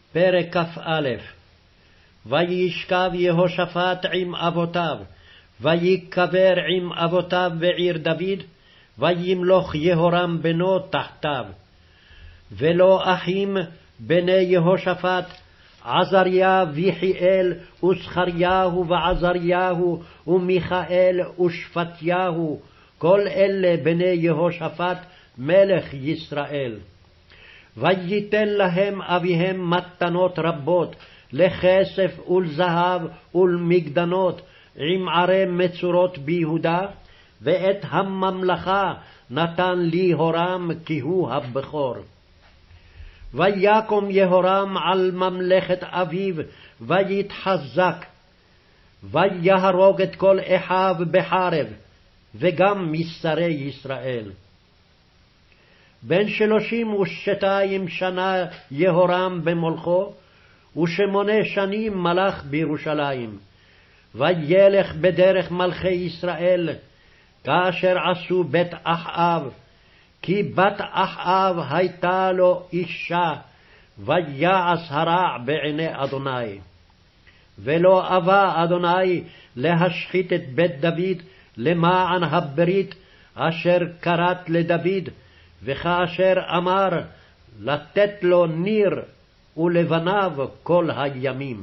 פרק כ"א. וישכב יהושפט עם אבותיו, ויקבר עם אבותיו בעיר דוד, וימלוך יהורם בנו תחתיו. ולא אחים בני יהושפט, עזריה ויחיאל וזכריהו ועזריהו ומיכאל ושפטיהו, כל אלה בני יהושפט מלך ישראל. וייתן להם אביהם מתנות רבות, לכסף ולזהב ולמגדנות, עם ערי מצורות ביהודה, ואת הממלכה נתן לי הורם כי הוא הבכור. ויקום יהורם על ממלכת אביו, ויתחזק, ויהרוג את כל אחיו בחרב, וגם משרי ישראל. בן 32 שנה יהורם במולכו, ו8 שנים מלך בירושלים. וילך בדרך מלכי ישראל, כאשר עשו בית אחאב, כי בת אחאב הייתה לו אישה, ויעש הרע בעיני אדוני. ולא אבה אדוני להשחית את בית דוד למען הברית אשר כרת לדוד, וכאשר אמר לתת לו ניר ולבניו כל הימים.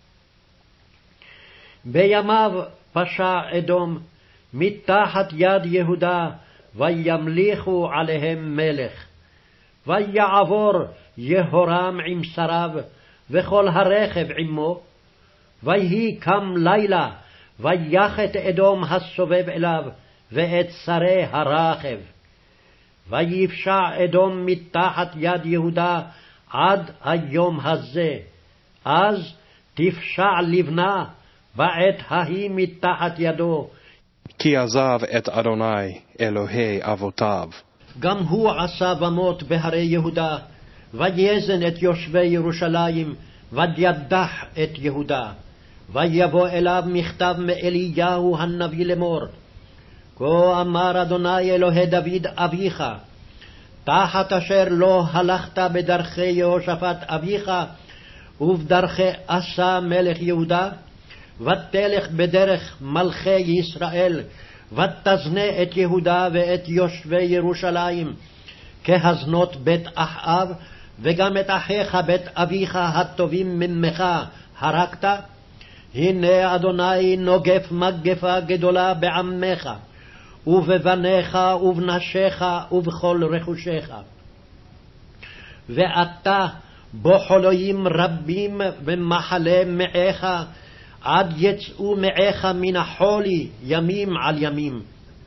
בימיו פשע אדום מתחת יד יהודה, וימליכו עליהם מלך. ויעבור יהורם עם שריו, וכל הרכב עמו, ויהי קם לילה, ויך את אדום הסובב אליו, ואת שרי הרכב. ויפשע אדום מתחת יד יהודה עד היום הזה. אז תפשע לבנה בעת ההיא מתחת ידו, כי עזב את אדוני אלוהי אבותיו. גם הוא עשה במות בהרי יהודה, ויזן את יושבי ירושלים, וידח את יהודה. ויבוא אליו מכתב מאליהו הנביא לאמור, כה אמר אדוני אלוהי דוד אביך, תחת אשר לא הלכת בדרכי יהושפט אביך, ובדרכי אסא מלך יהודה, ותלך בדרך מלכי ישראל, ותזנה את יהודה ואת יושבי ירושלים, כהזנות בית אחאב, וגם את אחיך בית אביך הטובים ממך הרגת. הנה אדוני נוגף מגפה גדולה בעמך, ובבניך ובנשיך ובכל רכושך. ואתה בחוליים רבים ומחלה מעך, עד יצאו מעך מן החולי ימים על ימים.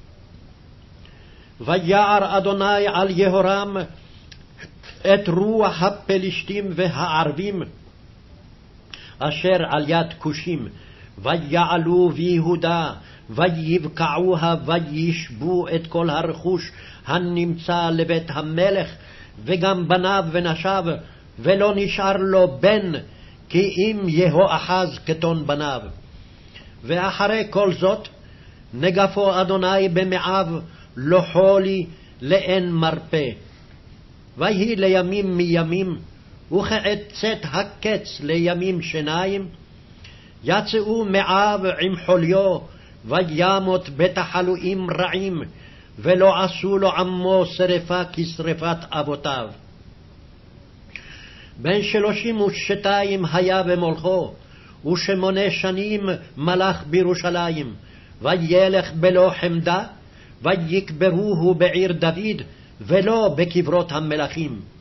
ויער אדוני על יהורם את רוח הפלשתים והערבים, אשר על יד כושים, ויעלו ביהודה, ויבקעוה, וישבו את כל הרכוש הנמצא לבית המלך, וגם בניו ונשיו, ולא נשאר לו בן, כי אם יהואחז כתון בניו. ואחרי כל זאת, נגפו אדוני במעיו, לא חולי לאין מרפא. ויהי לימים מימים, וכעת צאת הקץ לימים שניים, יצאו מעיו עם חוליו, וימות בתחלואים רעים, ולא עשו לו עמו שרפה כשרפת אבותיו. בן 32 היה במולכו, ו8 שנים מלך בירושלים. וילך בלא חמדה, ויקברוהו בעיר דוד, ולא בקברות המלכים.